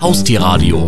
Haustierradio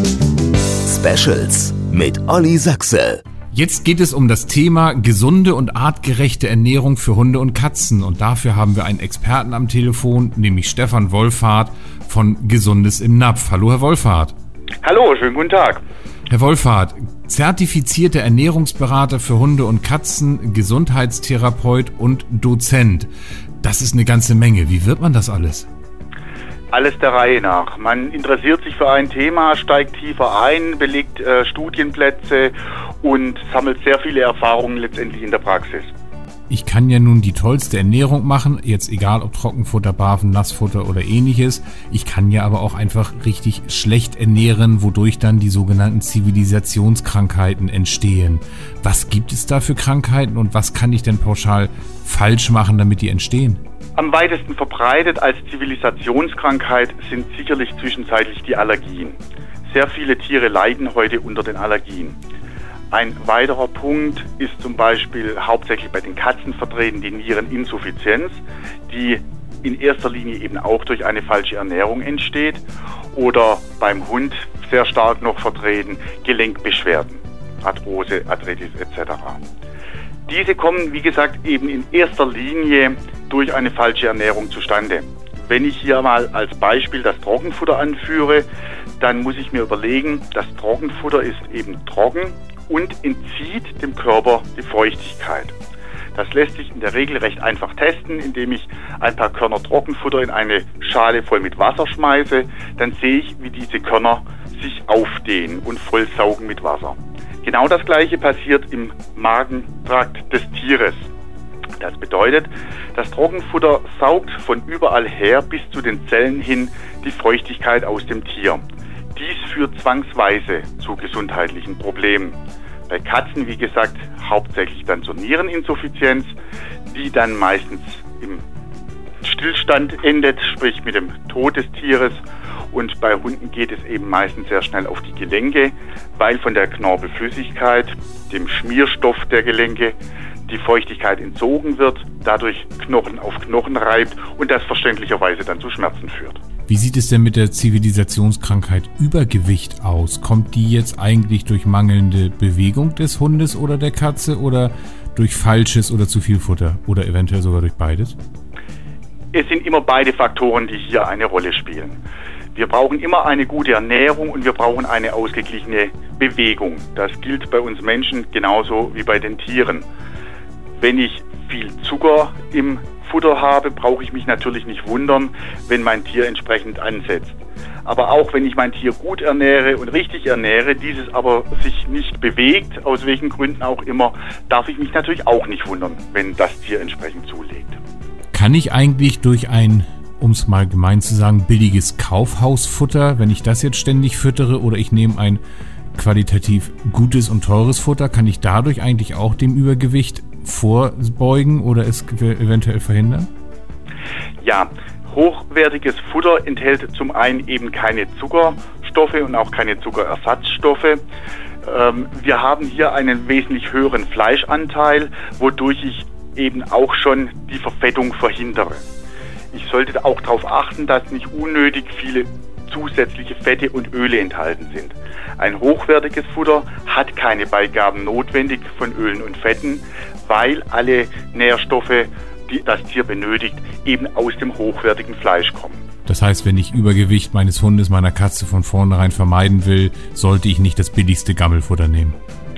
Specials mit Olli Sachse. Jetzt geht es um das Thema gesunde und artgerechte Ernährung für Hunde und Katzen. Und dafür haben wir einen Experten am Telefon, nämlich Stefan Wohlfahrt von Gesundes im Napf. Hallo, Herr Wohlfahrt. Hallo, schönen guten Tag. Herr Wohlfahrt, zertifizierter Ernährungsberater für Hunde und Katzen, Gesundheitstherapeut und Dozent. Das ist eine ganze Menge. Wie wird man das alles? Alles der Reihe nach. Man interessiert sich für ein Thema, steigt tiefer ein, belegt Studienplätze und sammelt sehr viele Erfahrungen letztendlich in der Praxis. Ich kann ja nun die tollste Ernährung machen, jetzt egal ob Trockenfutter, Barfen, Nassfutter oder ähnliches. Ich kann ja aber auch einfach richtig schlecht ernähren, wodurch dann die sogenannten Zivilisationskrankheiten entstehen. Was gibt es da für Krankheiten und was kann ich denn pauschal falsch machen, damit die entstehen? Am weitesten verbreitet als Zivilisationskrankheit sind sicherlich zwischenzeitlich die Allergien. Sehr viele Tiere leiden heute unter den Allergien. Ein weiterer Punkt ist zum Beispiel hauptsächlich bei den Katzen vertreten die Niereninsuffizienz, die in erster Linie eben auch durch eine falsche Ernährung entsteht, oder beim Hund sehr stark noch vertreten Gelenkbeschwerden, Arthrose, Arthritis etc. Diese kommen, wie gesagt, eben in erster Linie durch eine falsche Ernährung zustande. Wenn ich hier mal als Beispiel das Trockenfutter anführe, dann muss ich mir überlegen, das Trockenfutter ist eben trocken und entzieht dem Körper die Feuchtigkeit. Das lässt sich in der Regel recht einfach testen, indem ich ein paar Körner Trockenfutter in eine Schale voll mit Wasser schmeiße. Dann sehe ich, wie diese Körner sich aufdehnen und vollsaugen mit Wasser. Genau das Gleiche passiert im Magentrakt des Tieres. Das bedeutet, das Trockenfutter saugt von überall her bis zu den Zellen hin die Feuchtigkeit aus dem Tier. Dies führt zwangsweise zu gesundheitlichen Problemen. Bei Katzen, wie gesagt, hauptsächlich dann zur Niereninsuffizienz, die dann meistens im Stillstand endet, sprich mit dem Tod des Tieres. Und bei Hunden geht es eben meistens sehr schnell auf die Gelenke, weil von der Knorpelflüssigkeit, dem Schmierstoff der Gelenke, die Feuchtigkeit entzogen wird, dadurch Knochen auf Knochen reibt und das verständlicherweise dann zu Schmerzen führt. Wie sieht es denn mit der Zivilisationskrankheit Übergewicht aus? Kommt die jetzt eigentlich durch mangelnde Bewegung des Hundes oder der Katze oder durch falsches oder zu viel Futter oder eventuell sogar durch beides? Es sind immer beide Faktoren, die hier eine Rolle spielen. Wir brauchen immer eine gute Ernährung und wir brauchen eine ausgeglichene Bewegung. Das gilt bei uns Menschen genauso wie bei den Tieren. Wenn ich viel Zucker im Futter habe, brauche ich mich natürlich nicht wundern, wenn mein Tier entsprechend ansetzt. Aber auch wenn ich mein Tier gut ernähre und richtig ernähre, dieses aber sich nicht bewegt, aus welchen Gründen auch immer, darf ich mich natürlich auch nicht wundern, wenn das Tier entsprechend zulegt. Kann ich eigentlich durch ein, um es mal gemein zu sagen, billiges Kaufhausfutter, wenn ich das jetzt ständig füttere oder ich nehme ein qualitativ gutes und teures Futter, kann ich dadurch eigentlich auch dem Übergewicht vorbeugen oder es eventuell verhindern? Ja, hochwertiges Futter enthält zum einen eben keine Zuckerstoffe und auch keine Zuckerersatzstoffe. Wir haben hier einen wesentlich höheren Fleischanteil, wodurch ich eben auch schon die Verfettung verhindere. Ich sollte auch darauf achten, dass nicht unnötig viele zusätzliche Fette und Öle enthalten sind. Ein hochwertiges Futter hat keine Beigaben notwendig von Ölen und Fetten, weil alle Nährstoffe, die das Tier benötigt, eben aus dem hochwertigen Fleisch kommen. Das heißt, wenn ich Übergewicht meines Hundes, meiner Katze von vornherein vermeiden will, sollte ich nicht das billigste Gammelfutter nehmen.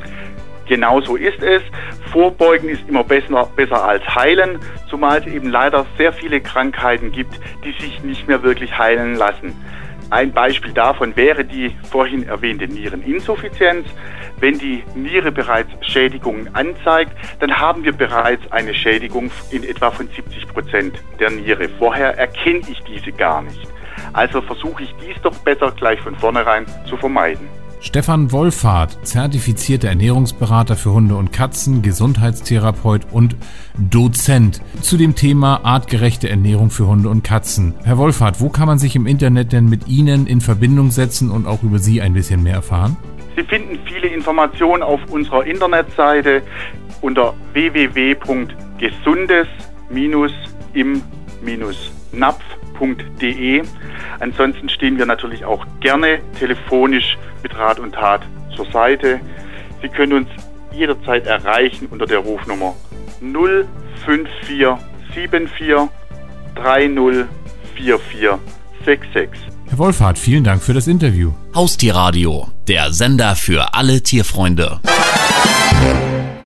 Genau so ist es. Vorbeugen ist immer besser als heilen, zumal es eben leider sehr viele Krankheiten gibt, die sich nicht mehr wirklich heilen lassen. Ein Beispiel davon wäre die vorhin erwähnte Niereninsuffizienz. Wenn die Niere bereits Schädigungen anzeigt, dann haben wir bereits eine Schädigung in etwa von 70% der Niere. Vorher erkenne ich diese gar nicht. Also versuche ich dies doch besser gleich von vornherein zu vermeiden. Stefan Wohlfahrt, zertifizierter Ernährungsberater für Hunde und Katzen, Gesundheitstherapeut und Dozent zu dem Thema artgerechte Ernährung für Hunde und Katzen. Herr Wohlfahrt, wo kann man sich im Internet denn mit Ihnen in Verbindung setzen und auch über Sie ein bisschen mehr erfahren? Sie finden viele Informationen auf unserer Internetseite unter www.gesundes-im-napf.de. haustiere.de. Ansonsten stehen wir natürlich auch gerne telefonisch mit Rat und Tat zur Seite. Sie können uns jederzeit erreichen unter der Rufnummer 05474 304466. Herr Wohlfahrt, vielen Dank für das Interview. Haustierradio, der Sender für alle Tierfreunde.